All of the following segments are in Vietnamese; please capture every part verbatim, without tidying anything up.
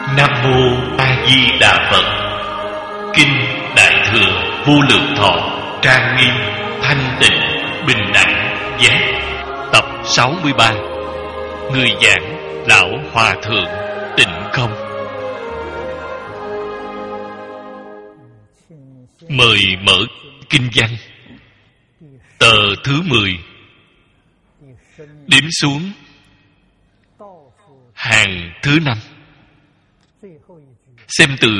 Nam mô A Di Đà Phật. Kinh Đại Thừa Vô Lượng Thọ, trang nghiêm, thanh tịnh, bình đẳng, giác. Tập sáu mươi ba. Người giảng Lão Hòa Thượng Tịnh Không. Mời mở kinh văn. Tờ thứ mười, đếm xuống hàng thứ năm. Xem từ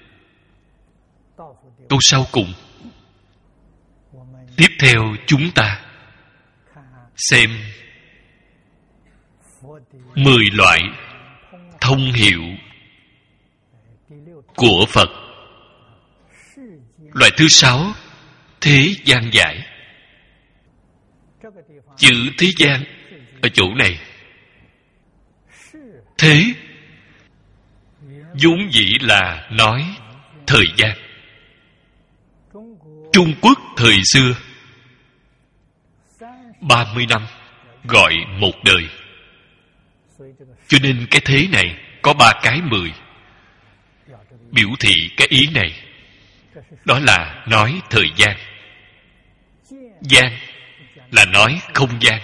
câu sau cùng. Tiếp theo chúng ta xem mười loại thông hiệu của Phật. Loại thứ sáu, thế gian giải. Chữ thế gian ở chỗ này, thế vốn dĩ là nói thời gian. Trung Quốc thời xưa ba mươi năm gọi một đời, cho nên cái thế này có ba cái mười, biểu thị cái ý này. Đó là nói thời gian. Gian là nói không gian.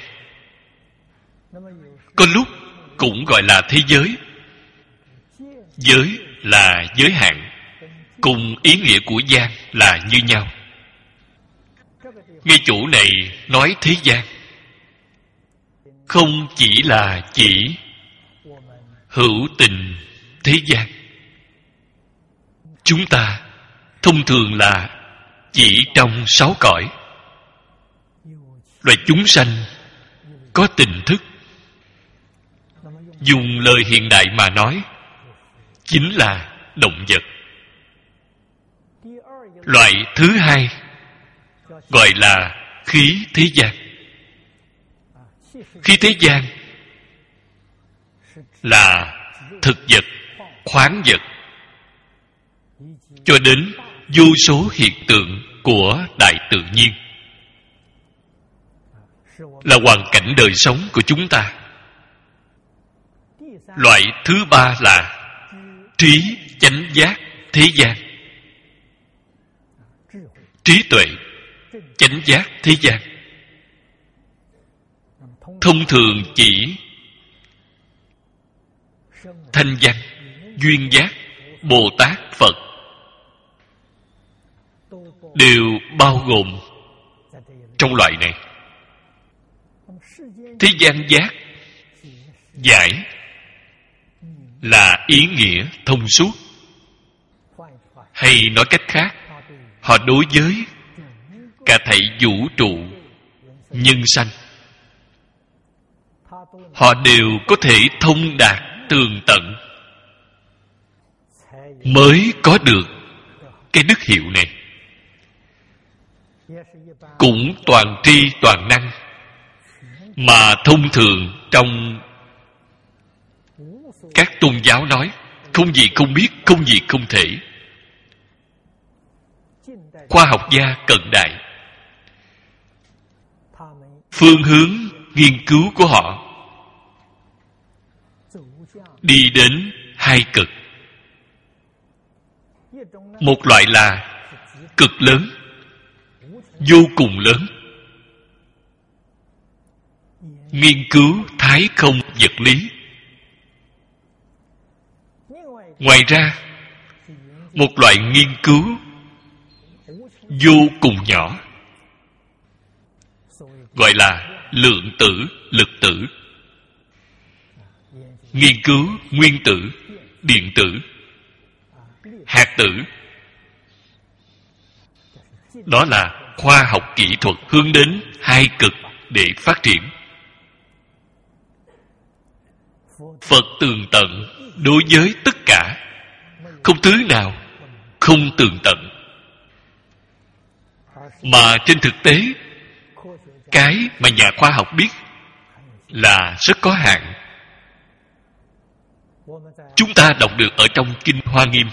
Có lúc cũng gọi là thế giới. Giới là giới hạn, cùng ý nghĩa của gian là như nhau. Ngay chỗ này nói thế gian, không chỉ là chỉ hữu tình thế gian. Chúng ta thông thường là chỉ trong sáu cõi. Loài chúng sanh có tình thức, dùng lời hiện đại mà nói, chính là động vật. Loại thứ hai gọi là khí thế gian. Khí thế gian là thực vật, khoáng vật, cho đến vô số hiện tượng của đại tự nhiên, là hoàn cảnh đời sống của chúng ta. Loại thứ ba là trí chánh giác thế gian. Trí tuệ chánh giác thế gian thông thường chỉ thanh văn, duyên giác, Bồ Tát, Phật đều bao gồm trong loại này. Thế gian giác giải là ý nghĩa thông suốt, hay nói cách khác, họ đối với cả thảy vũ trụ nhân sanh, họ đều có thể thông đạt tường tận, mới có được cái đức hiệu này. Cũng toàn tri toàn năng, mà thông thường trong các tôn giáo nói không gì không biết, không gì không thể. Khoa học gia cận đại, phương hướng nghiên cứu của họ đi đến hai cực. Một loại là cực lớn, vô cùng lớn, nghiên cứu thái không vật lý. Ngoài ra, một loại nghiên cứu vô cùng nhỏ, gọi là lượng tử, lực tử. Nghiên cứu nguyên tử, điện tử, hạt tử. Đó là khoa học kỹ thuật hướng đến hai cực để phát triển. Phật tường tận đối với tất cả, không thứ nào không tường tận. Mà trên thực tế, cái mà nhà khoa học biết là rất có hạn. Chúng ta đọc được ở trong Kinh Hoa Nghiêm,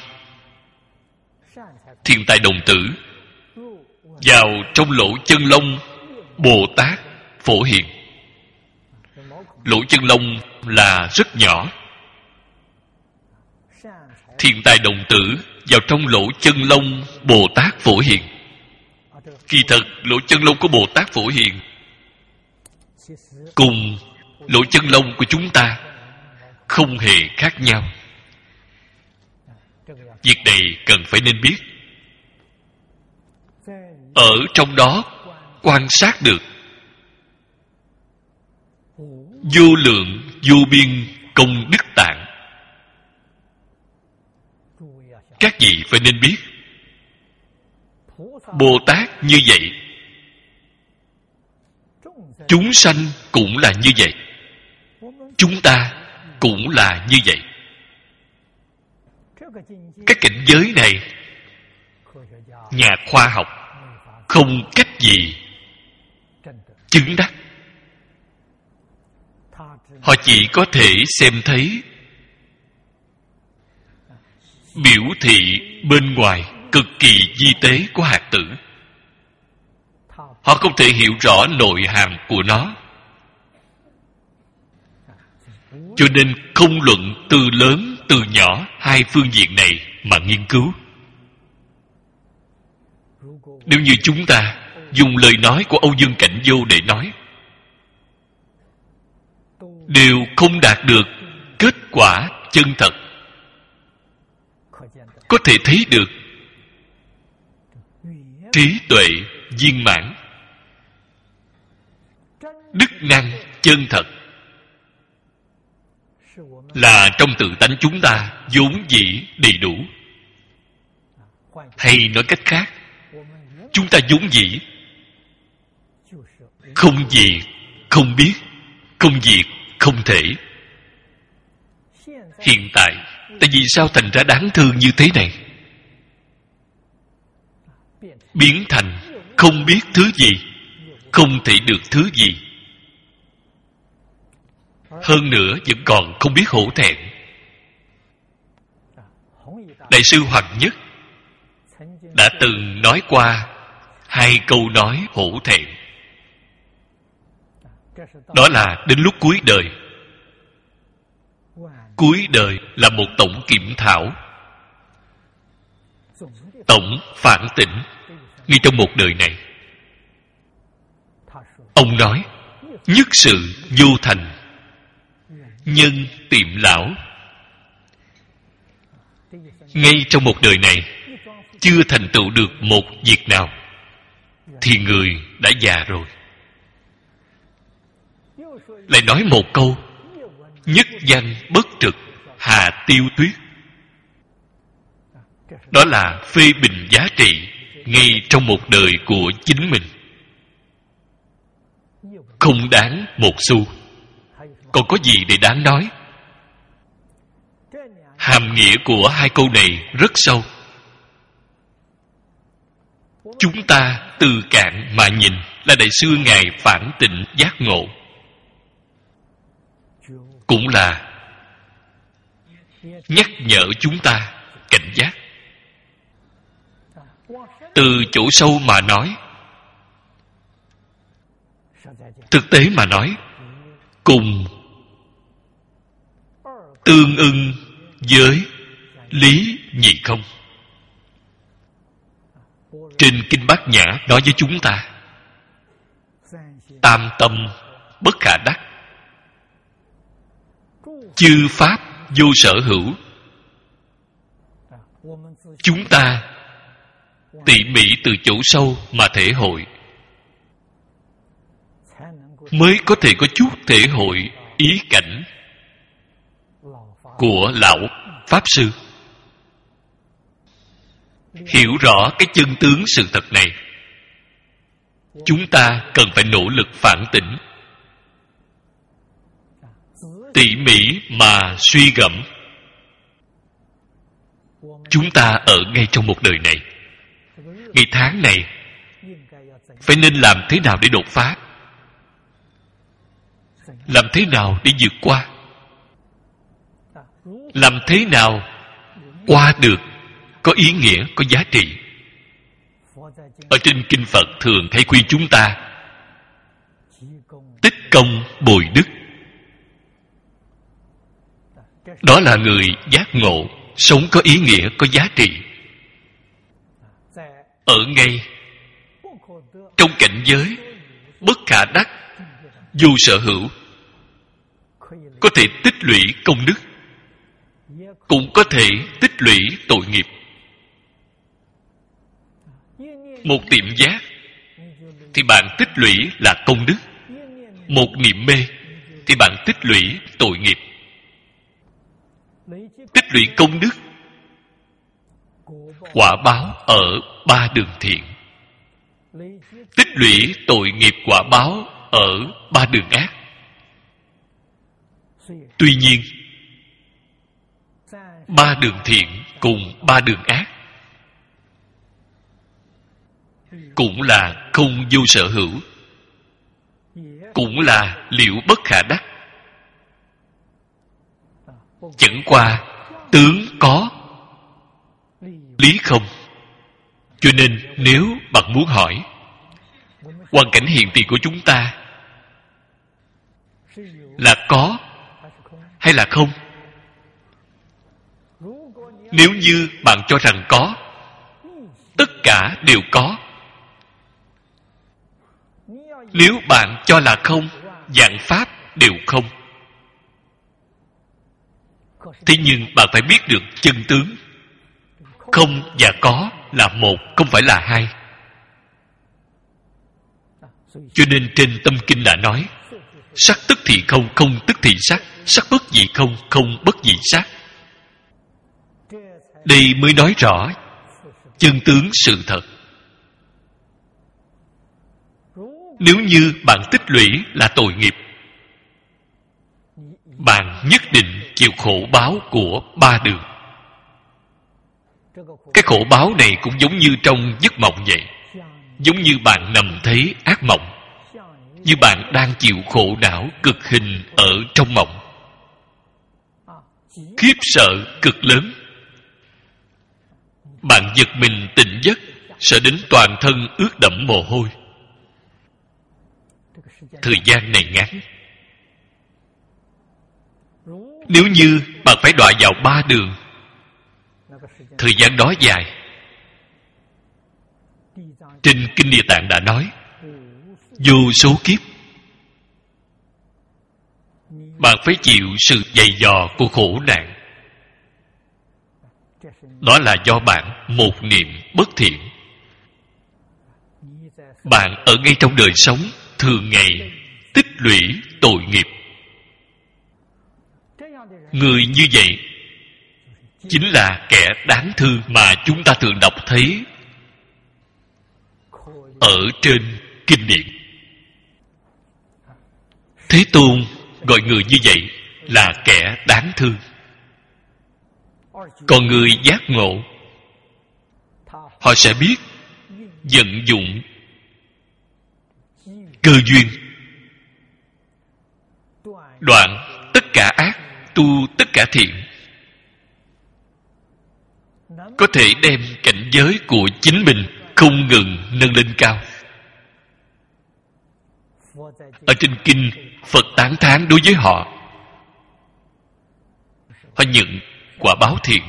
Thiện Tài Đồng Tử vào trong lỗ chân lông Bồ Tát phổ hiện. Lỗ chân lông là rất nhỏ, thiên tài đồng tử vào trong lỗ chân lông Bồ Tát Phổ Hiền. Kỳ thật lỗ chân lông của Bồ Tát Phổ Hiền cùng lỗ chân lông của chúng ta không hề khác nhau. Việc này cần phải nên biết. Ở trong đó quan sát được vô lượng vô biên công đức tạng. Các vị phải nên biết, Bồ Tát như vậy, chúng sanh cũng là như vậy, chúng ta cũng là như vậy. Cái cảnh giới này, nhà khoa học không cách gì chứng đắc. Họ chỉ có thể xem thấy biểu thị bên ngoài cực kỳ vi tế của hạt tử. Họ không thể hiểu rõ nội hàm của nó. Cho nên không luận từ lớn từ nhỏ hai phương diện này mà nghiên cứu. Nếu như chúng ta dùng lời nói của Âu Dương Cảnh Vô để nói, đều không đạt được kết quả chân thật. Có thể thấy được trí tuệ viên mãn, đức năng chân thật là trong tự tánh chúng ta vốn dĩ đầy đủ. Hay nói cách khác, chúng ta vốn dĩ không gì không biết, không diệt không thể. Hiện tại tại vì sao thành ra đáng thương như thế này? Biến thành không biết thứ gì, không thể được thứ gì. Hơn nữa vẫn còn không biết hổ thẹn. Đại sư Hoàng Nhất đã từng nói qua hai câu nói hổ thẹn. Đó là đến lúc cuối đời. Cuối đời là một tổng kiểm thảo, tổng phản tỉnh ngay trong một đời này. Ông nói, nhất sự vô thành, nhân tiệm lão. Ngay trong một đời này chưa thành tựu được một việc nào thì người đã già rồi. Lại nói một câu, nhất danh bất trực, hà tiêu tuyết. Đó là phê bình giá trị ngay trong một đời của chính mình. Không đáng một xu. Còn có gì để đáng nói? Hàm nghĩa của hai câu này rất sâu. Chúng ta từ cạn mà nhìn là Đại sư Ngài phản tỉnh giác ngộ. Cũng là nhắc nhở chúng ta cảnh giác. Từ chỗ sâu mà nói, thực tế mà nói, cùng tương ưng với lý nhị không. Trên Kinh Bát Nhã nói với chúng ta, tam tâm bất khả đắc, chư pháp vô sở hữu. Chúng ta tỉ mỉ từ chỗ sâu mà thể hội, mới có thể có chút thể hội ý cảnh của lão Pháp Sư. Hiểu rõ cái chân tướng sự thật này, chúng ta cần phải nỗ lực phản tỉnh, tỉ mỉ mà suy gẫm. Chúng ta ở ngay trong một đời này, ngày tháng này, phải nên làm thế nào để đột phá, làm thế nào để vượt qua, làm thế nào qua được có ý nghĩa, có giá trị. Ở trên Kinh Phật thường hay khuyên chúng ta tích công bồi đức. Đó là người giác ngộ, sống có ý nghĩa, có giá trị. Ở ngay trong cảnh giới bất khả đắc, vô sở hữu, có thể tích lũy công đức, cũng có thể tích lũy tội nghiệp. Một niệm giác thì bạn tích lũy là công đức, một niệm mê thì bạn tích lũy tội nghiệp. Tích lũy công đức, quả báo ở ba đường thiện. Tích lũy tội nghiệp, quả báo ở ba đường ác. Tuy nhiên, ba đường thiện cùng ba đường ác cũng là không vô sở hữu, cũng là liễu bất khả đắc. Chẳng qua tướng có, lý không. Cho nên nếu bạn muốn hỏi hoàn cảnh hiện tiền của chúng ta là có hay là không, nếu như bạn cho rằng có, tất cả đều có. Nếu bạn cho là không, vạn pháp đều không. Thế nhưng bạn phải biết được chân tướng. Không và có là một, không phải là hai. Cho nên trên Tâm Kinh đã nói, sắc tức thì không, không tức thì sắc, sắc bất dị không, không bất dị sắc. Đây mới nói rõ chân tướng sự thật. Nếu như bạn tích lũy là tội nghiệp, bạn nhất định chịu khổ báo của ba đường. Cái khổ báo này cũng giống như trong giấc mộng vậy. Giống như bạn nằm thấy ác mộng, như bạn đang chịu khổ não cực hình ở trong mộng. Khiếp sợ cực lớn. Bạn giật mình tỉnh giấc, sợ đến toàn thân ướt đẫm mồ hôi. Thời gian này ngắn. Nếu như bạn phải đọa vào ba đường, thời gian đó dài. Trên Kinh Địa Tạng đã nói, vô số kiếp bạn phải chịu sự dày dò của khổ nạn. Đó là do bạn một niệm bất thiện. Bạn ở ngay trong đời sống thường ngày tích lũy tội nghiệp. Người như vậy chính là kẻ đáng thương mà chúng ta thường đọc thấy ở trên kinh điển. Thế Tôn gọi người như vậy là kẻ đáng thương. Còn người giác ngộ, họ sẽ biết vận dụng cơ duyên, đoạn tất cả ác, tu tất cả thiện, có thể đem cảnh giới của chính mình không ngừng nâng lên cao. Ở trên kinh, Phật tán thán đối với họ. Họ nhận quả báo thiện.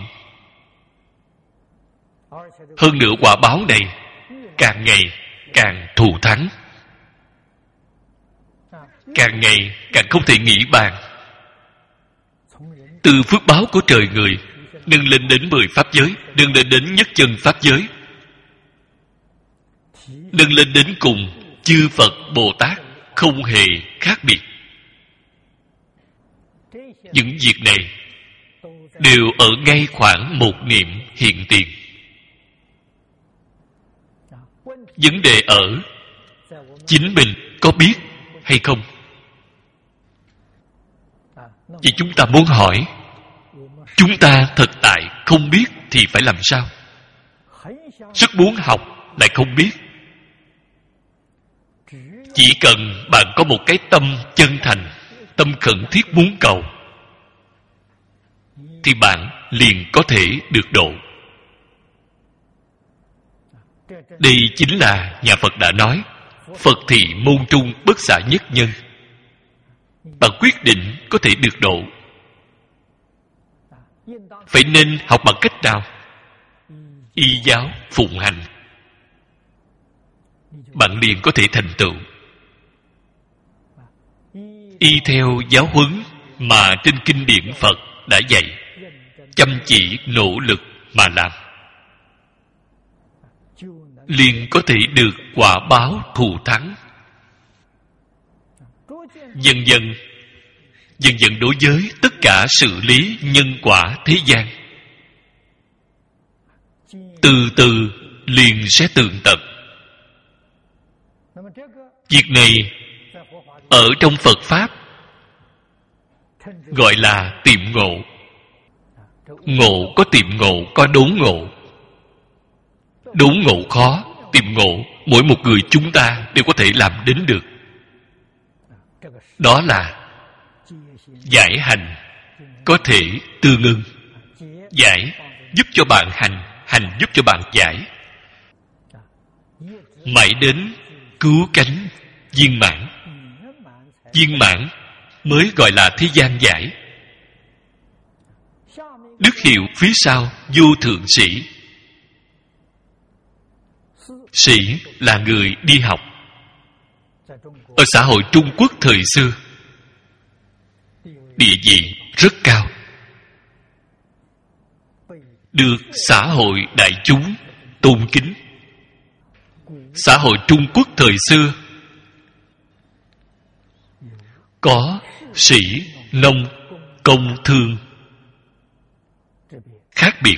Hơn nữa quả báo này càng ngày càng thù thắng, càng ngày càng không thể nghĩ bàn. Từ phước báo của trời người nâng lên đến mười pháp giới, nâng lên đến nhất chân pháp giới, nâng lên đến cùng chư Phật Bồ Tát không hề khác biệt. Những việc này đều ở ngay khoảng một niệm hiện tiền. Vấn đề ở chính mình có biết hay không. Vì chúng ta muốn hỏi, chúng ta thật tại không biết thì phải làm sao? Rất muốn học lại không biết. Chỉ cần bạn có một cái tâm chân thành, tâm khẩn thiết muốn cầu, thì bạn liền có thể được độ. Đây chính là nhà Phật đã nói, Phật thị môn trung bất xả nhất nhân. Bạn quyết định có thể được độ. Phải nên học bằng cách nào? Y giáo phụng hành, bạn liền có thể thành tựu. Y theo giáo huấn mà trên kinh điển Phật đã dạy, chăm chỉ nỗ lực mà làm, liền có thể được quả báo thù thắng. Dần dần dần dần đối với tất cả xử lý nhân quả thế gian, từ từ liền sẽ tường tận. Việc này ở trong Phật Pháp gọi là tiệm ngộ. Ngộ có tiệm ngộ, có đốn ngộ. Đốn ngộ khó, tiệm ngộ mỗi một người chúng ta đều có thể làm đến được. Đó là giải hành có thể tương ưng. Giải giúp cho bạn hành, hành giúp cho bạn giải, mãi đến cứu cánh viên mãn. Viên mãn mới gọi là thế gian giải. Đức hiệu phía sau vô thượng sĩ. Sĩ là người đi học. Ở xã hội Trung Quốc thời xưa, địa vị rất cao, được xã hội đại chúng tôn kính. Xã hội Trung Quốc thời xưa có sĩ, nông, công, thương khác biệt.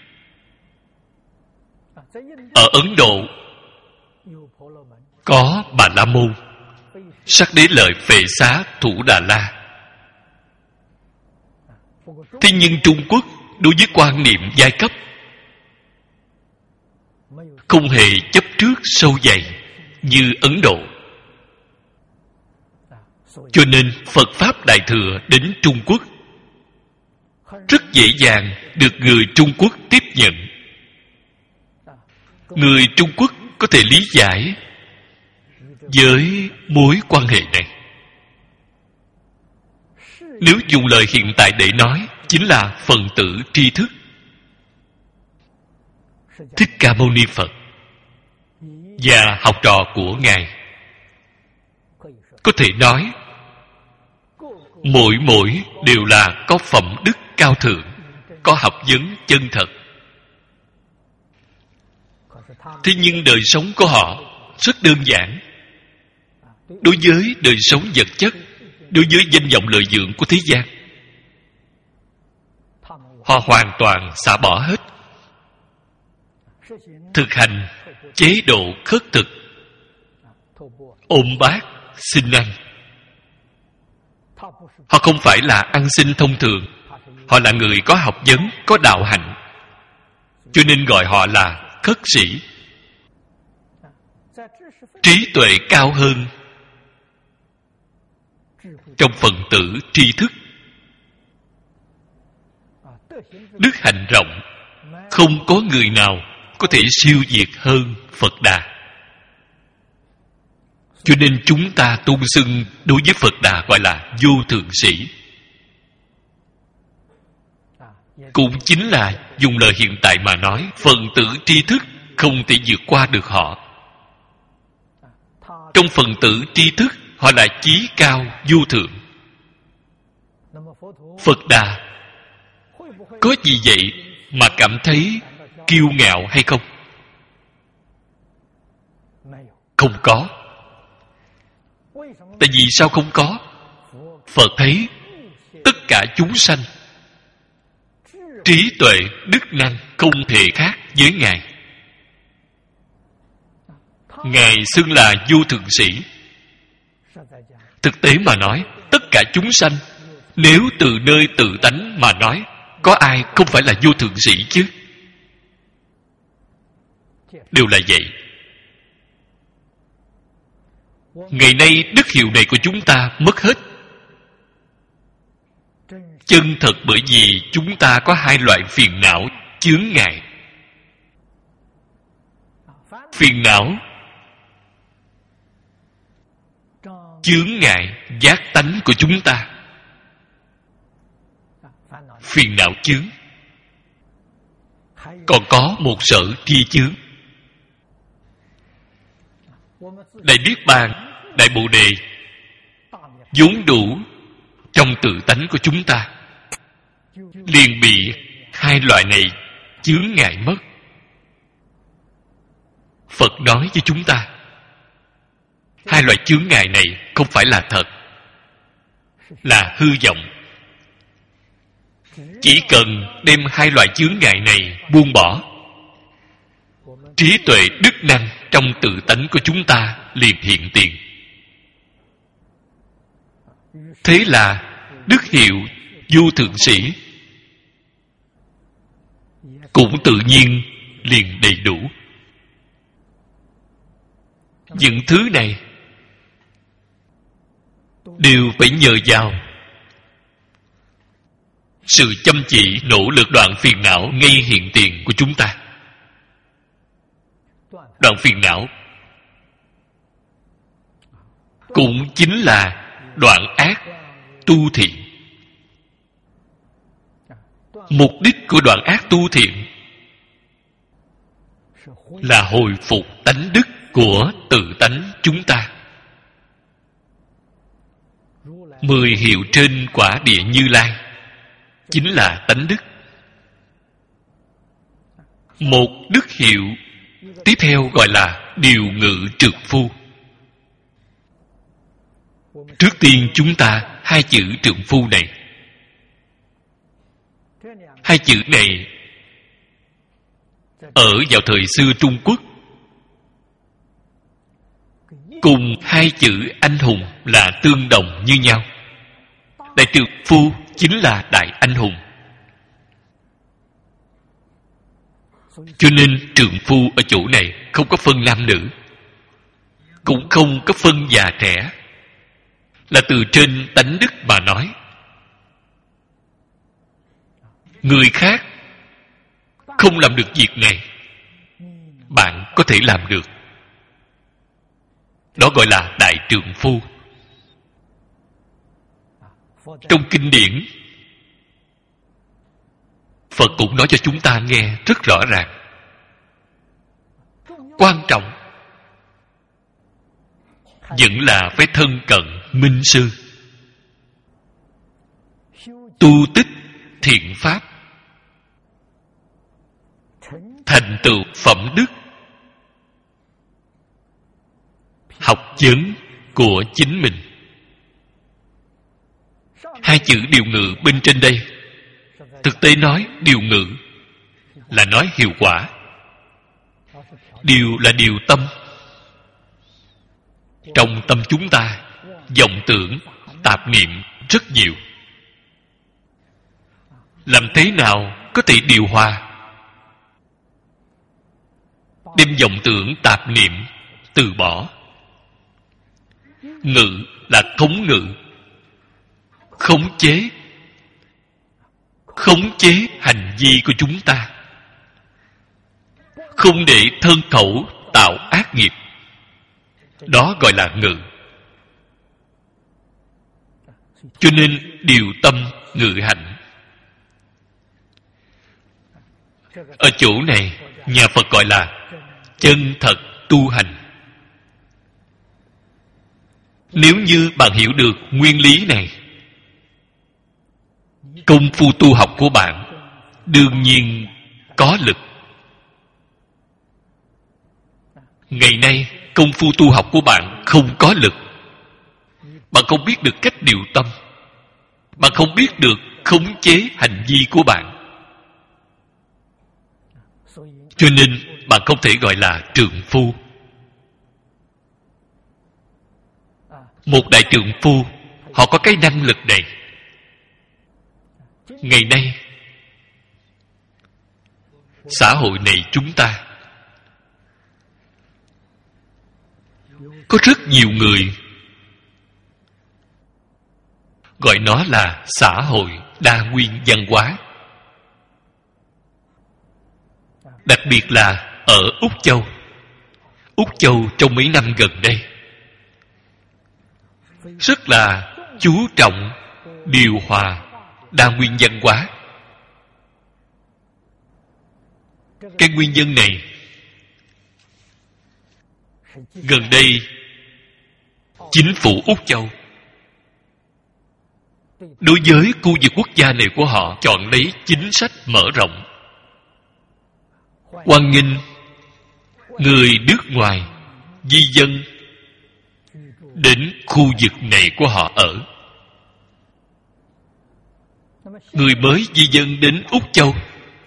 Ở Ấn Độ có Bà La Môn, Sắc Đế Lợi, Phệ Xá, Thủ Đà La. Thế nhưng Trung Quốc đối với quan niệm giai cấp không hề chấp trước sâu dày như Ấn Độ. Cho nên Phật Pháp Đại Thừa đến Trung Quốc rất dễ dàng được người Trung Quốc tiếp nhận. Người Trung Quốc có thể lý giải với mối quan hệ này. Nếu dùng lời hiện tại để nói, chính là phần tử tri thức. Thích Ca Mâu Ni Phật và học trò của Ngài có thể nói mỗi mỗi đều là có phẩm đức cao thượng, có học vấn chân thật. Thế nhưng đời sống của họ rất đơn giản. Đối với đời sống vật chất, đối với danh vọng lợi dưỡng của thế gian, họ hoàn toàn xả bỏ hết. Thực hành chế độ khất thực, ôm bát xin ăn. Họ không phải là ăn xin thông thường, họ là người có học vấn, có đạo hạnh, cho nên gọi họ là khất sĩ. Trí tuệ cao hơn trong phần tử tri thức. Đức hạnh rộng, không có người nào có thể siêu việt hơn Phật Đà. Cho nên chúng ta tôn xưng đối với Phật Đà gọi là vô thượng sĩ. Cũng chính là dùng lời hiện tại mà nói, phần tử tri thức không thể vượt qua được họ. Trong phần tử tri thức, họ là chí cao vô thượng. Phật Đà có gì vậy mà cảm thấy kiêu ngạo hay không? Không có. Tại vì sao không có? Phật thấy tất cả chúng sanh trí tuệ, đức năng không hề khác với Ngài. Ngài xưng là vô thượng sĩ. Thực tế mà nói, tất cả chúng sanh, nếu từ nơi tự tánh mà nói, có ai không phải là vô thượng sĩ chứ? Đều là vậy. Ngày nay đức hiệu này của chúng ta mất hết. Chân thật bởi vì chúng ta có hai loại phiền não chướng ngại. Phiền não chướng ngại giác tánh của chúng ta. Phiền não chướng còn có một sở tri chướng. Đại Niết Bàn, Đại Bồ Đề vốn đủ trong tự tánh của chúng ta, liền bị hai loại này chướng ngại mất. Phật nói với chúng ta, hai loại chướng ngại này không phải là thật, là hư vọng. Chỉ cần đem hai loại chướng ngại này buông bỏ, trí tuệ đức năng trong tự tánh của chúng ta liền hiện tiền. Thế là đức hiệu vô thượng sĩ cũng tự nhiên liền đầy đủ. Những thứ này đều phải nhờ vào sự chăm chỉ nỗ lực đoạn phiền não ngay hiện tiền của chúng ta. Đoạn phiền não cũng chính là đoạn ác tu thiện. Mục đích của đoạn ác tu thiện là hồi phục tánh đức của tự tánh chúng ta. Mười hiệu trên quả địa Như Lai chính là tánh đức. Một đức hiệu tiếp theo gọi là điều ngự trược phu. Trước tiên chúng ta hai chữ trượng phu này, hai chữ này ở vào thời xưa Trung Quốc cùng hai chữ anh hùng là tương đồng như nhau. Đại trượng phu chính là đại anh hùng. Cho nên trượng phu ở chỗ này không có phân nam nữ, cũng không có phân già trẻ, là từ trên tánh đức mà nói. Người khác không làm được việc này, bạn có thể làm được. Đó gọi là đại trượng phu. Trong kinh điển, Phật cũng nói cho chúng ta nghe rất rõ ràng. Quan trọng vẫn là phải thân cận minh sư, tu tích thiện pháp, thành tựu phẩm đức, học vấn của chính mình. Hai chữ điều ngự bên trên đây, thực tế nói điều ngự là nói hiệu quả. Điều là điều tâm. Trong tâm chúng ta, vọng tưởng, tạp niệm rất nhiều. Làm thế nào có thể điều hòa? Đem vọng tưởng, tạp niệm từ bỏ. Ngự là khống ngự, khống chế, khống chế hành vi của chúng ta, không để thân khẩu tạo ác nghiệp. Đó gọi là ngự. Cho nên điều tâm ngự hạnh. Ở chỗ này, nhà Phật gọi là chân thật tu hành. Nếu như bạn hiểu được nguyên lý này, công phu tu học của bạn đương nhiên có lực. Ngày nay, công phu tu học của bạn không có lực. Bạn không biết được cách điều tâm. Bạn không biết được khống chế hành vi của bạn. Cho nên, bạn không thể gọi là trượng phu. Một đại trượng phu, họ có cái năng lực này. Ngày nay, xã hội này chúng ta có rất nhiều người gọi nó là xã hội đa nguyên văn hóa. Đặc biệt là ở Úc Châu. Úc Châu trong mấy năm gần đây rất là chú trọng điều hòa đa nguyên văn hóa. Cái nguyên nhân này gần đây chính phủ Úc Châu đối với khu vực quốc gia này của họ chọn lấy chính sách mở rộng, hoan nghênh người nước ngoài di dân đến khu vực này của họ ở. Người mới di dân đến Úc Châu,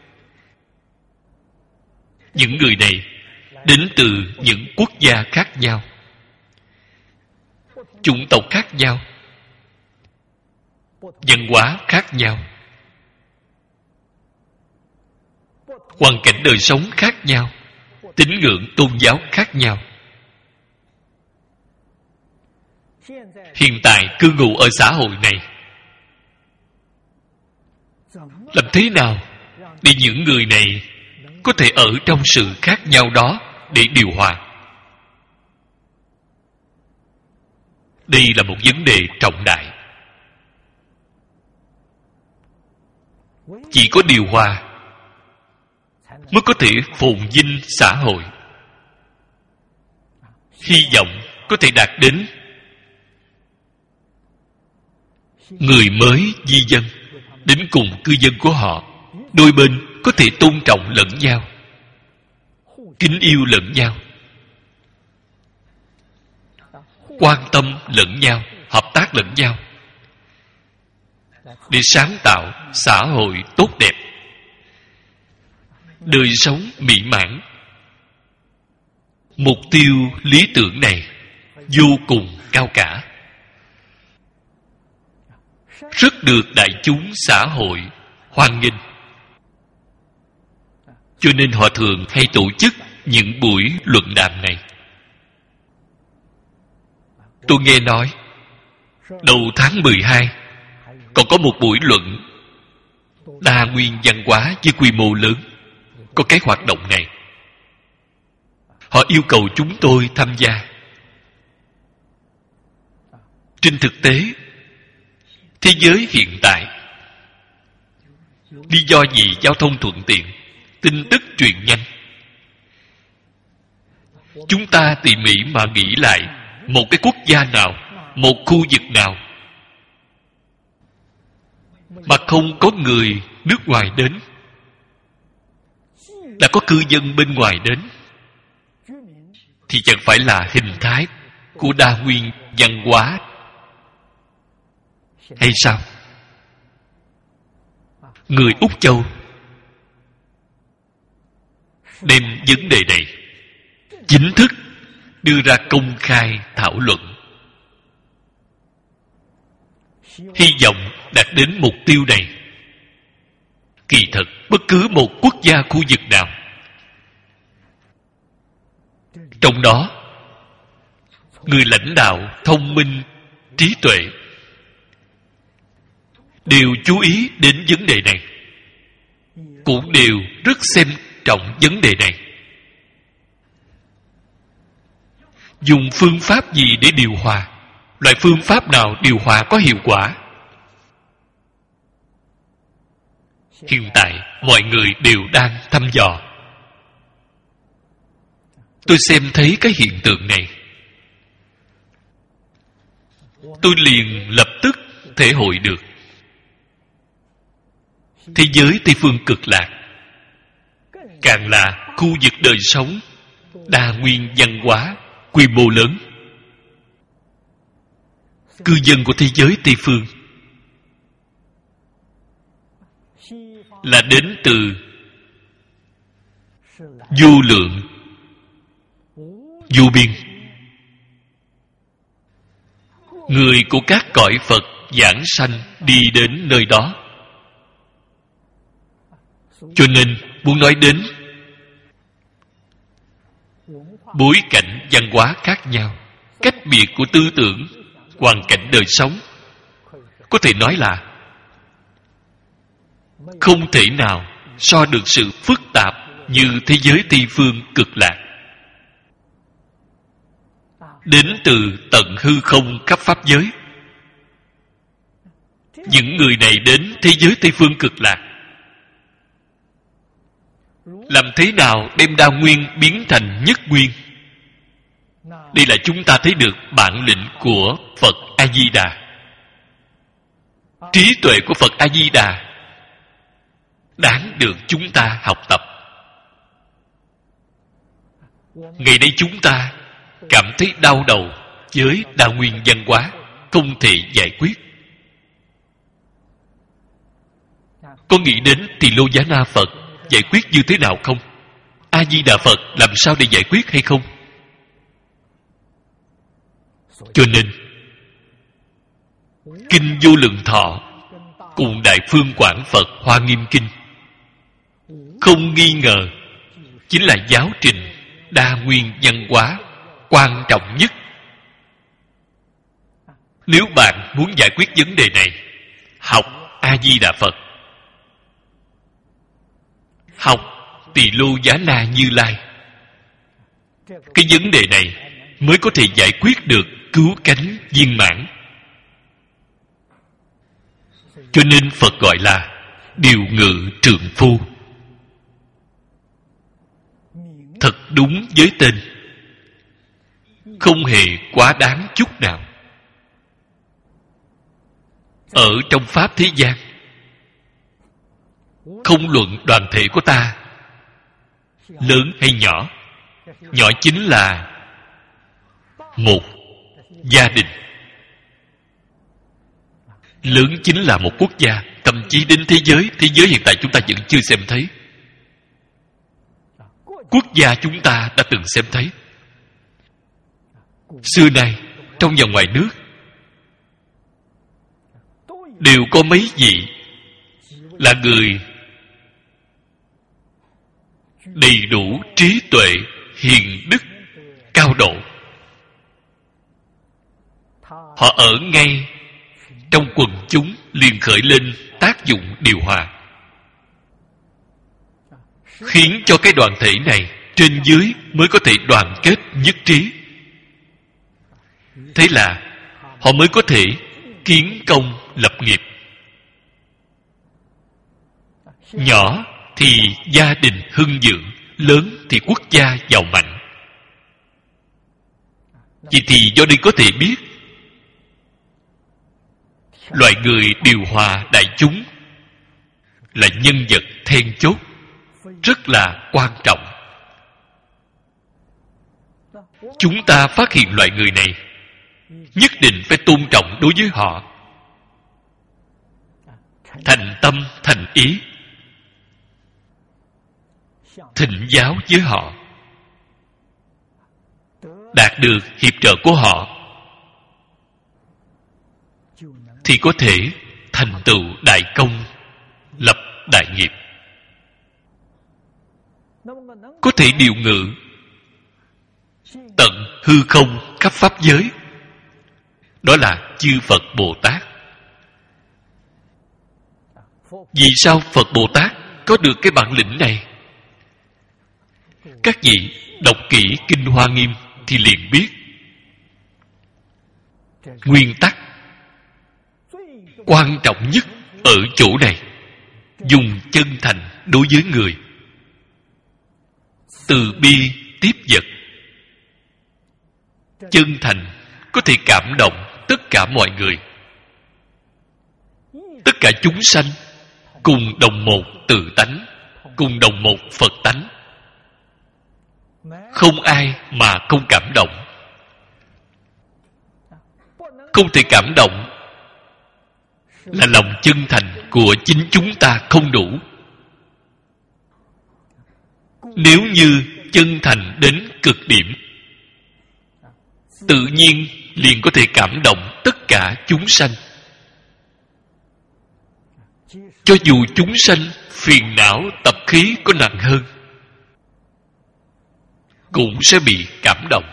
những người này đến từ những quốc gia khác nhau, chủng tộc khác nhau, văn hóa khác nhau, hoàn cảnh đời sống khác nhau, tín ngưỡng tôn giáo khác nhau. Hiện tại cư ngụ ở xã hội này, làm thế nào để những người này có thể ở trong sự khác nhau đó để điều hòa? Đây là một vấn đề trọng đại. Chỉ có điều hòa mới có thể phồn vinh xã hội. Hy vọng có thể đạt đến người mới di dân đến cùng cư dân của họ, đôi bên có thể tôn trọng lẫn nhau, kính yêu lẫn nhau, quan tâm lẫn nhau, hợp tác lẫn nhau, để sáng tạo xã hội tốt đẹp, đời sống mỹ mãn. Mục tiêu lý tưởng này vô cùng cao cả, rất được đại chúng xã hội hoan nghênh. Cho nên họ thường hay tổ chức những buổi luận đàm này. Tôi nghe nói đầu tháng mười hai còn có một buổi luận đa nguyên văn hóa với quy mô lớn. Có cái hoạt động này, họ yêu cầu chúng tôi tham gia. Trên thực tế, thế giới hiện tại, lý do gì giao thông thuận tiện, tin tức truyền nhanh? Chúng ta tỉ mỉ mà nghĩ lại, một cái quốc gia nào, một khu vực nào mà không có người nước ngoài đến, đã có cư dân bên ngoài đến, thì chẳng phải là hình thái của đa nguyên văn hóa hay sao? Người Úc Châu đem vấn đề này chính thức đưa ra công khai thảo luận, hy vọng đạt đến mục tiêu này. Kỳ thật, bất cứ một quốc gia khu vực nào, trong đó người lãnh đạo thông minh, trí tuệ đều chú ý đến vấn đề này, cũng đều rất xem trọng vấn đề này. Dùng phương pháp gì để điều hòa? Loại phương pháp nào điều hòa có hiệu quả? Hiện tại mọi người đều đang thăm dò. Tôi xem thấy cái hiện tượng này, tôi liền lập tức thể hội được thế giới Tây phương cực lạc càng là khu vực đời sống đa nguyên văn hóa quy mô lớn. Cư dân của thế giới Tây phương là đến từ vô lượng vô biên, người của các cõi Phật giảng sanh đi đến nơi đó. Cho nên muốn nói đến bối cảnh văn hóa khác nhau, cách biệt của tư tưởng, hoàn cảnh đời sống, có thể nói là không thể nào so được sự phức tạp như thế giới Tây phương cực lạc. Đến từ tận hư không khắp pháp giới, những người này đến thế giới Tây phương cực lạc Làm thế nào đem đa nguyên biến thành nhất nguyên? Đây là chúng ta thấy được bản lĩnh của Phật A-di-đà. Trí tuệ của Phật A-di-đà đáng được chúng ta học tập. Ngày nay chúng ta cảm thấy đau đầu với đa nguyên văn hóa, không thể giải quyết. Có nghĩ đến Tỳ Lô Giá Na Phật giải quyết như thế nào không? A-di-đà Phật làm sao để giải quyết hay không? Cho nên Kinh Vô Lượng Thọ cùng Đại Phương Quảng Phật Hoa Nghiêm Kinh không nghi ngờ chính là giáo trình đa nguyên văn hóa quan trọng nhất. Nếu bạn muốn giải quyết vấn đề này, học A-di-đà Phật, học Tỳ Lô Giá Na Như Lai, cái vấn đề này mới có thể giải quyết được cứu cánh viên mãn. Cho nên Phật gọi là điều ngự trượng phu. Thật đúng với tên, không hề quá đáng chút nào. Ở trong Pháp thế gian, không luận đoàn thể của ta lớn hay nhỏ, nhỏ chính là một gia đình, lớn chính là một quốc gia, thậm chí đến thế giới. Thế giới hiện tại chúng ta vẫn chưa xem thấy, quốc gia chúng ta đã từng xem thấy. Xưa nay trong và ngoài nước đều có mấy vị là người đầy đủ trí tuệ, hiền đức, cao độ. Họ ở ngay trong quần chúng liền khởi lên tác dụng điều hòa, khiến cho cái đoàn thể này trên dưới mới có thể đoàn kết nhất trí. Thế là họ mới có thể kiến công lập nghiệp. Nhỏ thì gia đình hưng vượng, lớn thì quốc gia giàu mạnh. Vậy thì do đây có thể biết, loại người điều hòa đại chúng là nhân vật then chốt, rất là quan trọng. Chúng ta phát hiện loại người này, nhất định phải tôn trọng đối với họ, thành tâm thành ý thỉnh giáo với họ, đạt được hiệp trợ của họ, thì có thể thành tựu đại công, lập đại nghiệp. Có thể điều ngự tận hư không khắp pháp giới, đó là chư Phật Bồ Tát. Vì sao Phật Bồ Tát có được cái bản lĩnh này? Các vị đọc kỹ Kinh Hoa Nghiêm thì liền biết. Nguyên tắc quan trọng nhất ở chỗ này, dùng chân thành đối với người, từ bi tiếp vật. Chân thành có thể cảm động tất cả mọi người, tất cả chúng sanh cùng đồng một tự tánh, cùng đồng một Phật tánh, không ai mà không cảm động. Không thể cảm động là lòng chân thành của chính chúng ta không đủ. Nếu như chân thành đến cực điểm, tự nhiên liền có thể cảm động tất cả chúng sanh. Cho dù chúng sanh phiền não tập khí có nặng hơn, cũng sẽ bị cảm động.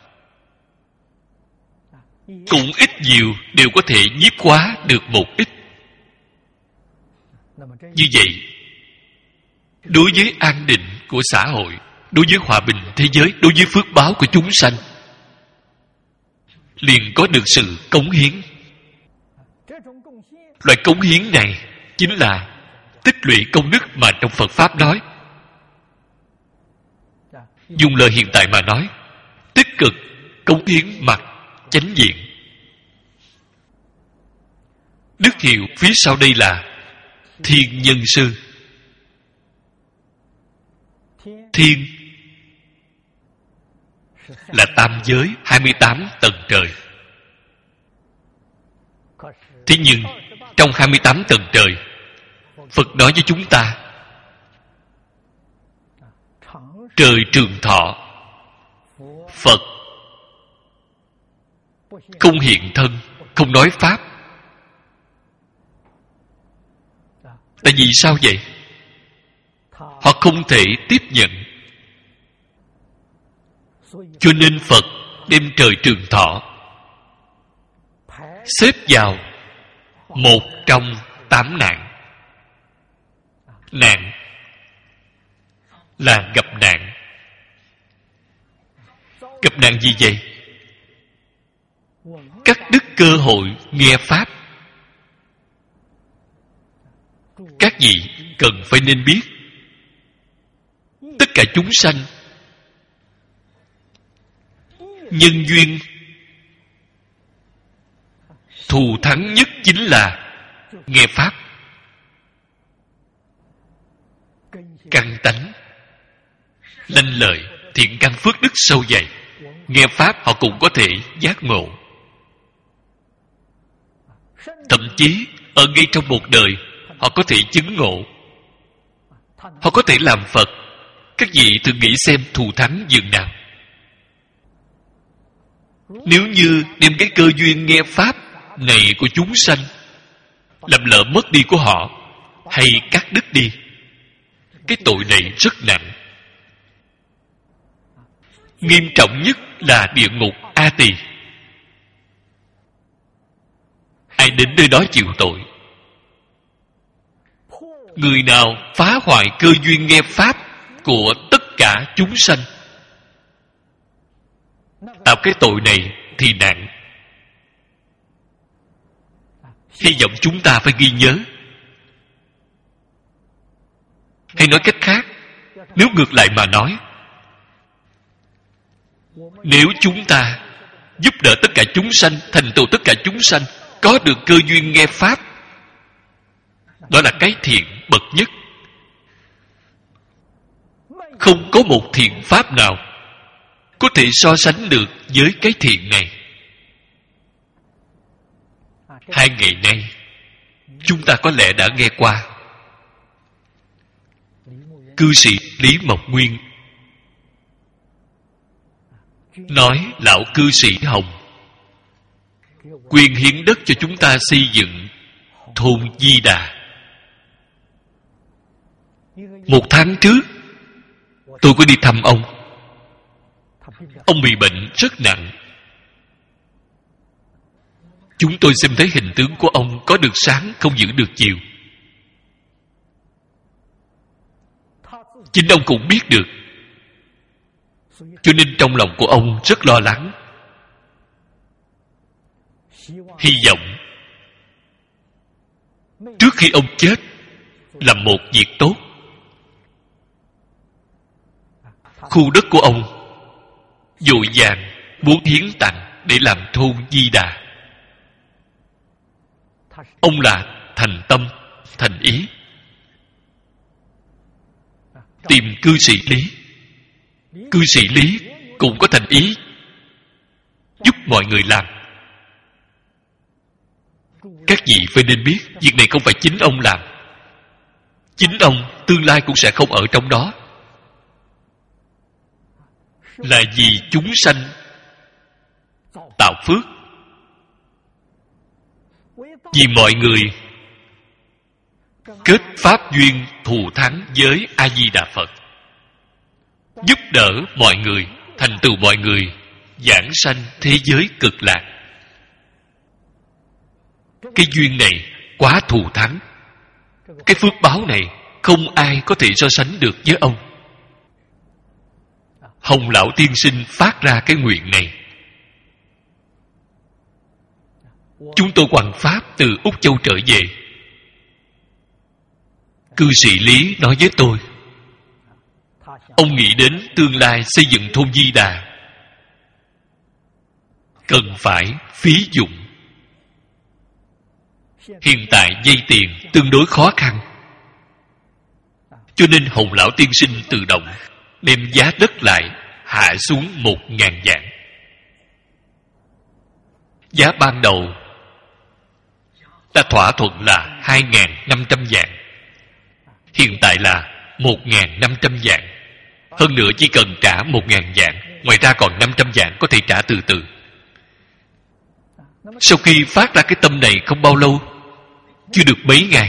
Cũng ít nhiều đều có thể nhiếp hóa được một ít. Như vậy, đối với an định của xã hội, đối với hòa bình thế giới, đối với phước báo của chúng sanh, liền có được sự cống hiến. Loại cống hiến này chính là tích lũy công đức mà trong Phật Pháp nói Dùng lời hiện tại mà nói, tích cực cống hiến mặt chánh diện. Đức hiệu phía sau đây là Thiên Nhân Sư. Thiên là tam giới hai mươi tám tầng trời. Thế nhưng trong hai mươi tám tầng trời, Phật nói với chúng ta, trời trường thọ, Phật không hiện thân, không nói pháp. Tại vì sao vậy? Họ không thể tiếp nhận. Cho nên Phật đem trời trường thọ xếp vào một trong tám nạn. Nạn là gặp nạn. Gặp nạn gì vậy? Cắt đứt cơ hội nghe pháp. Các vị cần phải nên biết, tất cả chúng sanh nhân duyên thù thắng nhất chính là nghe pháp. Căn tánh lanh lợi, thiện căn phước đức sâu dày, nghe pháp họ cũng có thể giác ngộ. Thậm chí ở ngay trong một đời họ có thể chứng ngộ, họ có thể làm Phật. Các vị thử nghĩ xem thù thắng dường nào. Nếu như đem cái cơ duyên nghe pháp này của chúng sanh làm lỡ mất đi của họ, hay cắt đứt đi, cái tội này rất nặng. Nghiêm trọng nhất là địa ngục A Tỳ. Ai đến nơi đó chịu tội? Người nào phá hoại cơ duyên nghe pháp của tất cả chúng sanh, tạo cái tội này thì nặng. Hy vọng chúng ta phải ghi nhớ. Hay nói cách khác, nếu ngược lại mà nói, nếu chúng ta giúp đỡ tất cả chúng sanh, thành tựu tất cả chúng sanh, có được cơ duyên nghe pháp, đó là cái thiện bậc nhất. Không có một thiện pháp nào có thể so sánh được với cái thiện này. Hai ngày nay chúng ta có lẽ đã nghe qua cư sĩ Lý Mộc Nguyên nói lão cư sĩ Hồng quyên hiến đất cho chúng ta xây dựng thôn Di Đà. Một tháng trước tôi có đi thăm ông. Ông bị bệnh rất nặng. Chúng tôi xem thấy hình tướng của ông có được sáng không giữ được chiều. Chính ông cũng biết được, cho nên trong lòng của ông rất lo lắng. Hy vọng trước khi ông chết làm một việc tốt. Khu đất của ông vội vàng muốn hiến tặng để làm thôn Di Đà. Ông là thành tâm, thành ý tìm cư sĩ Lý. Cư sĩ Lý cũng có thành ý giúp mọi người làm. Các vị phải nên biết, việc này không phải chính ông làm. Chính ông tương lai cũng sẽ không ở trong đó. Là vì chúng sanh tạo phước, vì mọi người kết pháp duyên thù thắng với A Di Đà Phật, giúp đỡ mọi người, thành tựu mọi người giảng sanh thế giới cực lạc. Cái duyên này quá thù thắng. Cái phước báo này không ai có thể so sánh được với ông. Hồng lão tiên sinh phát ra cái nguyện này. Chúng tôi hoằng pháp từ Úc Châu trở về. Cư sĩ Lý nói với tôi, ông nghĩ đến tương lai xây dựng thôn Di Đà, cần phải phí dụng. Hiện tại vay tiền tương đối khó khăn, cho nên Hồng Lão tiên sinh tự động đem giá đất lại hạ xuống một ngàn vạn. Giá ban đầu ta thỏa thuận là hai ngàn năm trăm vạn, hiện tại là một ngàn năm trăm vạn. Hơn nữa chỉ cần trả một ngàn vạn, ngoài ra còn năm trăm vạn có thể trả từ từ. Sau khi phát ra cái tâm này không bao lâu, chưa được mấy ngày,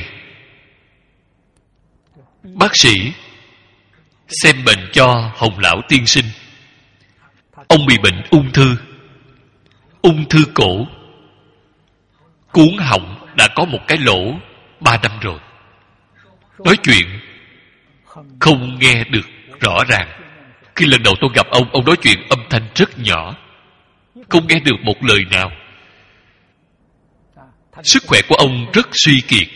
bác sĩ xem bệnh cho Hồng Lão tiên sinh. Ông bị bệnh ung thư, ung thư cổ, cuống họng đã có một cái lỗ ba năm rồi. Nói chuyện không nghe được rõ ràng. Khi lần đầu tôi gặp ông, ông nói chuyện âm thanh rất nhỏ, không nghe được một lời nào. Sức khỏe của ông rất suy kiệt.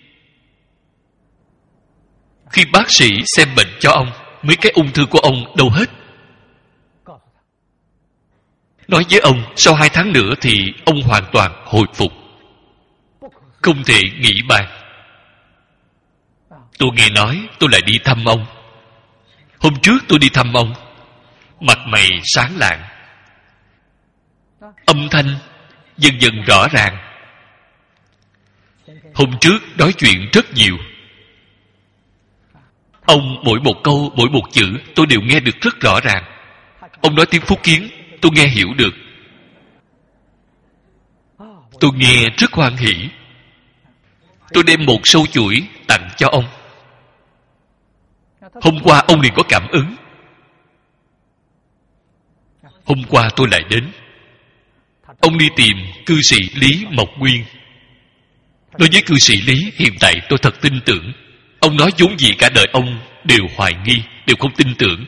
Khi bác sĩ xem bệnh cho ông, mấy cái ung thư của ông đâu hết. Nói với ông, sau hai tháng nữa thì ông hoàn toàn hồi phục, không thể nghĩ bàn. Tôi nghe nói, tôi lại đi thăm ông. Hôm trước tôi đi thăm ông, mặt mày sáng lạng, âm thanh dần dần rõ ràng. Hôm trước nói chuyện rất nhiều. Ông mỗi một câu, mỗi một chữ tôi đều nghe được rất rõ ràng. Ông nói tiếng Phúc Kiến, tôi nghe hiểu được. Tôi nghe rất hoan hỉ. Tôi đem một sâu chuỗi tặng cho ông. Hôm qua ông liền có cảm ứng. Hôm qua tôi lại đến. Ông đi tìm cư sĩ Lý Mộc Nguyên. Đối với cư sĩ Lý, hiện tại tôi thật tin tưởng. Ông nói vốn gì cả đời ông đều hoài nghi, đều không tin tưởng.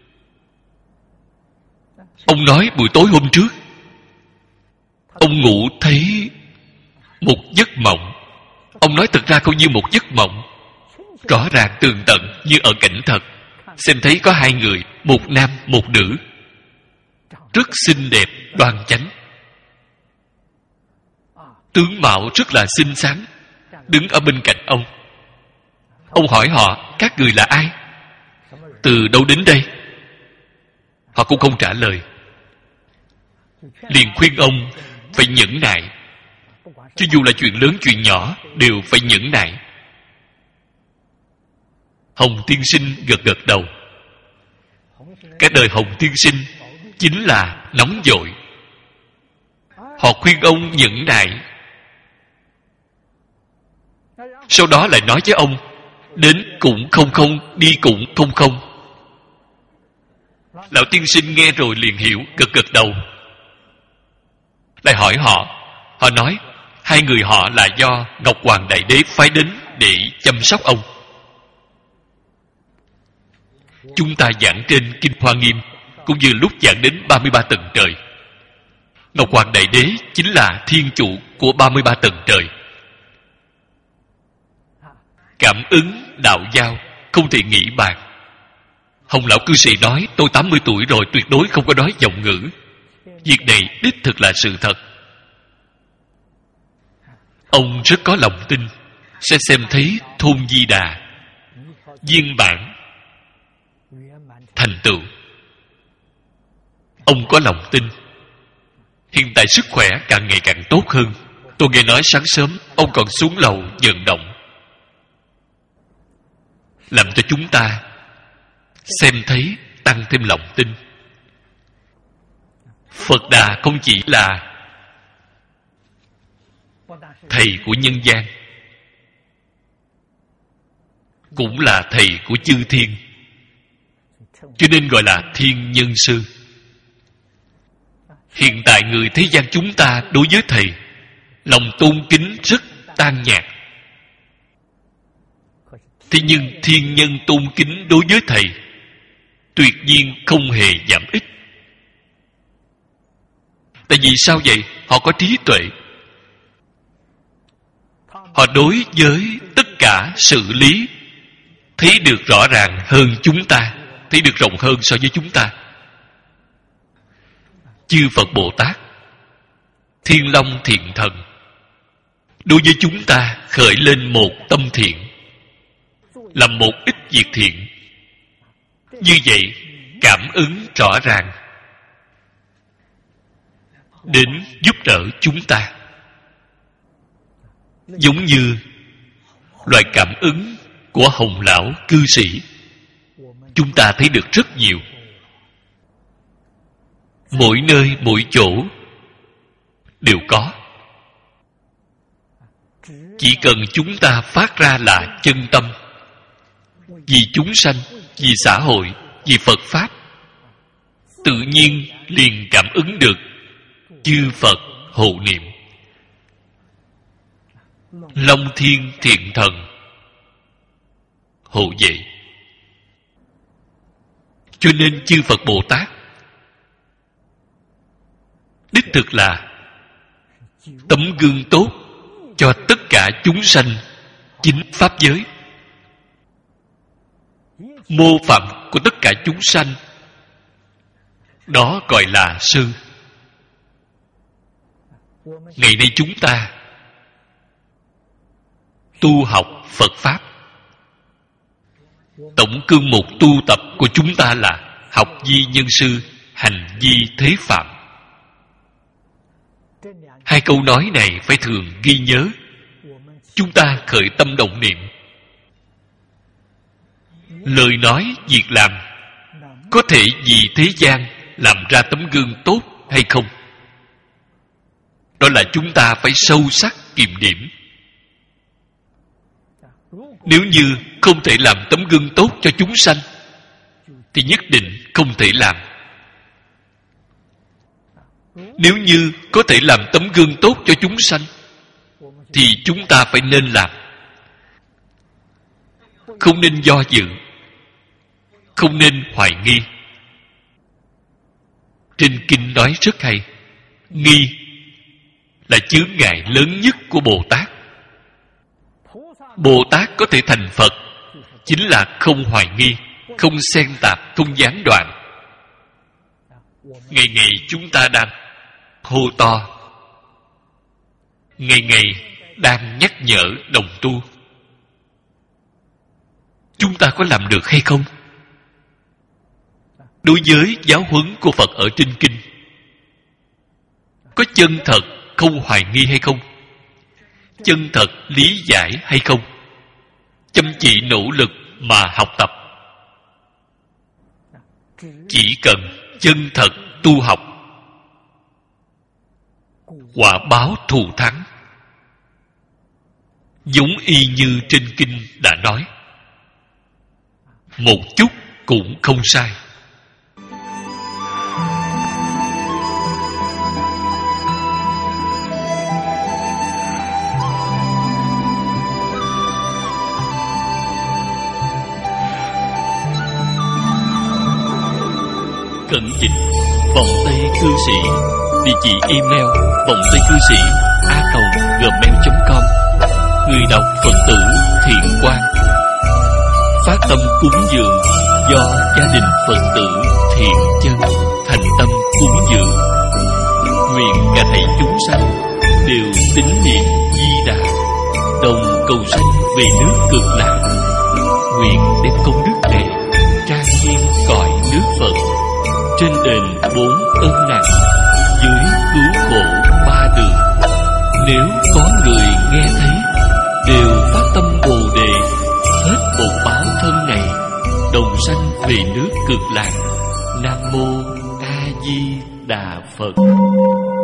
Ông nói buổi tối hôm trước, ông ngủ thấy một giấc mộng. Ông nói thật ra không như một giấc mộng, rõ ràng tường tận như ở cảnh thật. Xem thấy có hai người, một nam một nữ, rất xinh đẹp đoan chánh, tướng mạo rất là xinh xắn, đứng ở bên cạnh ông. Ông hỏi họ, các người là ai, từ đâu đến đây? Họ cũng không trả lời. Liền khuyên ông phải nhẫn nại, cho dù là chuyện lớn chuyện nhỏ đều phải nhẫn nại. Hồng tiên sinh gật gật đầu. Cái đời Hồng tiên sinh chính là nóng vội. Họ khuyên ông nhẫn nại, sau đó lại nói với ông, đến cũng không không, đi cũng không không. Lão tiên sinh nghe rồi liền hiểu, gật gật đầu. Lại hỏi họ. Họ nói hai người họ là do Ngọc Hoàng Đại Đế phái đến để chăm sóc ông. Chúng ta giảng trên Kinh Hoa Nghiêm cũng như lúc giảng đến ba mươi ba tầng trời. Ngọc Hoàng Đại Đế chính là thiên chủ của ba mươi ba tầng trời. Cảm ứng đạo giao không thể nghĩ bàn. Hồng Lão cư sĩ nói, tôi tám mươi tuổi rồi, tuyệt đối không có nói giọng ngữ. Việc này đích thực là sự thật. Ông rất có lòng tin sẽ xem thấy thôn Di Đà viên bản thành tựu. Ông có lòng tin. Hiện tại sức khỏe càng ngày càng tốt hơn. Tôi nghe nói sáng sớm ông còn xuống lầu vận động, làm cho chúng ta xem thấy, tăng thêm lòng tin. Phật Đà không chỉ là thầy của nhân gian, cũng là thầy của chư thiên, cho nên gọi là thiên nhân sư. Hiện tại người thế gian chúng ta đối với thầy lòng tôn kính rất tan nhạt. Thế nhưng thiên nhân tôn kính đối với thầy tuyệt nhiên không hề giảm ít. Tại vì sao vậy? Họ có trí tuệ. Họ đối với tất cả sự lý thấy được rõ ràng hơn chúng ta. thấy được rộng hơn so với chúng ta. Chư Phật Bồ Tát, Thiên Long Thiện Thần, đối với chúng ta khởi lên một tâm thiện, làm một ít việc thiện. Như vậy cảm ứng rõ ràng đến giúp đỡ chúng ta. Giống như loại cảm ứng của Hồng Lão cư sĩ, chúng ta thấy được rất nhiều. Mỗi nơi mỗi chỗ đều có. Chỉ cần chúng ta phát ra là chân tâm, vì chúng sanh, vì xã hội, vì Phật Pháp, tự nhiên liền cảm ứng được chư Phật hộ niệm. Long Thiên Thiện Thần hộ vệ. Cho nên chư Phật Bồ Tát đích thực là tấm gương tốt cho tất cả chúng sanh chính pháp giới. Mô phạm của tất cả chúng sanh, đó gọi là sư. Ngày nay chúng ta tu học Phật Pháp, tổng cương mục tu tập của chúng ta là học vi nhân sư, hành vi thế phạm. Hai câu nói này phải thường ghi nhớ. Chúng ta khởi tâm động niệm, lời nói, việc làm có thể vì thế gian làm ra tấm gương tốt hay không? Đó là chúng ta phải sâu sắc kiểm điểm. Nếu như không thể làm tấm gương tốt cho chúng sanh, thì nhất định không thể làm. Nếu như có thể làm tấm gương tốt cho chúng sanh, thì chúng ta phải nên làm. Không nên do dự, không nên hoài nghi. Trên kinh nói rất hay, nghi là chướng ngại lớn nhất của Bồ Tát. Bồ Tát có thể thành Phật chính là không hoài nghi, không xen tạp, không gián đoạn. Ngày ngày chúng ta đang hô to, ngày ngày đang nhắc nhở đồng tu. Chúng ta có làm được hay không? Đối với giáo huấn của Phật ở trên kinh, có chân thật không hoài nghi hay không? Chân thật lý giải hay không? Chăm chỉ nỗ lực mà học tập. Chỉ cần chân thật tu học, quả báo thù thắng. Giống y như trên kinh đã nói, một chút cũng không sai. Cẩn dịch vọng tây cư sĩ, địa chỉ email vọng tây cư sĩ a còng gmail chấm com. Người đọc Phật tử Thiện Quang. Phát tâm cúng dường do gia đình Phật tử Thiện Chân thành tâm cúng dường. Nguyện cả thảy chúng sanh đều tín niệm Di Đà, đồng cầu sanh về nước Cực Lạc. Nguyện đem công đức này trang nghiêm cõi nước Phật, trên đền bốn ân nặng, dưới cứu khổ ba đường. Nếu có người nghe thấy, đều phát tâm Bồ Đề, hết bổn báo thân này, đồng sanh về nước Cực Lạc. Nam mô A Di Đà Phật.